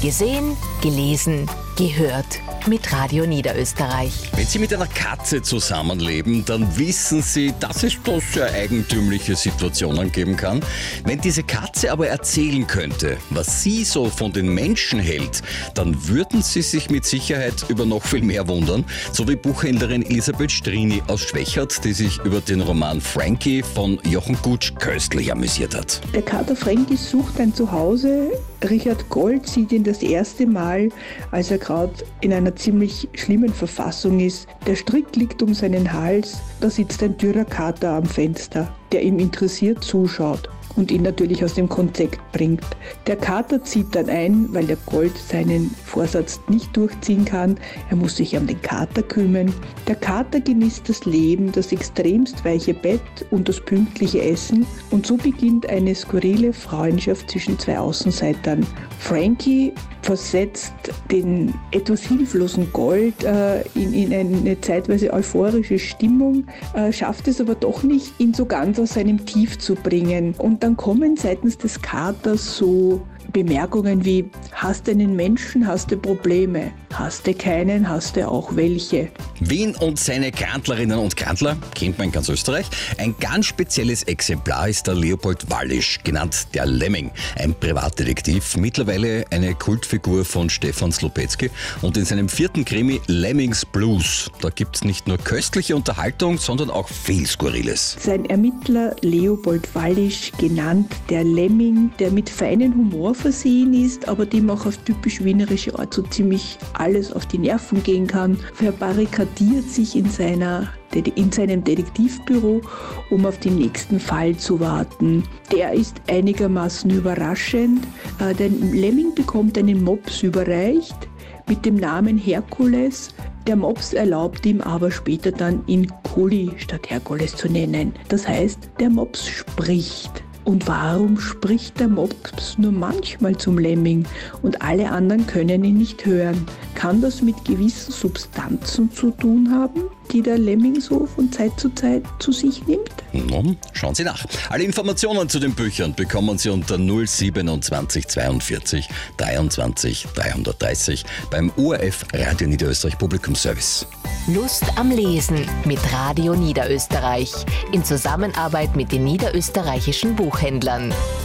Gesehen, gelesen, gehört mit Radio Niederösterreich. Wenn Sie mit einer Katze zusammenleben, dann wissen Sie, dass es da sehr eigentümliche Situationen geben kann. Wenn diese Katze aber erzählen könnte, was sie so von den Menschen hält, dann würden Sie sich mit Sicherheit über noch viel mehr wundern. So wie Buchhändlerin Elisabeth Strini aus Schwächert, die sich über den Roman Frankie von Jochen Gutsch köstlich amüsiert hat. Der Kater Frankie sucht ein Zuhause. Richard Gold sieht ihn das erste Mal, als er gerade in einer ziemlich schlimmen Verfassung ist. Der Strick liegt um seinen Hals, da sitzt ein dürrer Kater am Fenster, der ihm interessiert zuschaut und ihn natürlich aus dem Konzept bringt. Der Kater zieht dann ein, weil der Gold seinen Vorsatz nicht durchziehen kann. Er muss sich um den Kater kümmern. Der Kater genießt das Leben, das extremst weiche Bett und das pünktliche Essen. Und so beginnt eine skurrile Freundschaft zwischen zwei Außenseitern. Frankie versetzt den etwas hilflosen Gold in eine zeitweise euphorische Stimmung, schafft es aber doch nicht, ihn so ganz aus seinem Tief zu bringen. Und dann kommen seitens des Katers so Bemerkungen wie: hast du einen Menschen, hast du Probleme, hast du keinen, hast du auch welche. Wien und seine Krantlerinnen und Krantler kennt man in ganz Österreich. Ein ganz spezielles Exemplar ist der Leopold Wallisch, genannt der Lemming, ein Privatdetektiv, mittlerweile eine Kultfigur von Stefan Slopetzky. Und in seinem 4. Krimi Lemmings Blues, da gibt es nicht nur köstliche Unterhaltung, sondern auch viel Skurriles. Sein Ermittler Leopold Wallisch, genannt der Lemming, der mit feinem Humor versehen ist, aber dem auch auf typisch wienerische Art so ziemlich alles auf die Nerven gehen kann, verbarrikadiert sich in seinem Detektivbüro, um auf den nächsten Fall zu warten. Der ist einigermaßen überraschend. Der Lemming bekommt einen Mops überreicht mit dem Namen Herkules. Der Mops erlaubt ihm aber später dann, ihn Kuli statt Herkules zu nennen. Das heißt, der Mops spricht. Und warum spricht der Mops nur manchmal zum Lemming und alle anderen können ihn nicht hören? Kann das mit gewissen Substanzen zu tun haben, die der Lemming so von Zeit zu sich nimmt? Nun, schauen Sie nach. Alle Informationen zu den Büchern bekommen Sie unter 027 42 23 330 beim ORF Radio Niederösterreich Publikumsservice. Lust am Lesen mit Radio Niederösterreich in Zusammenarbeit mit den niederösterreichischen Buchhändlern.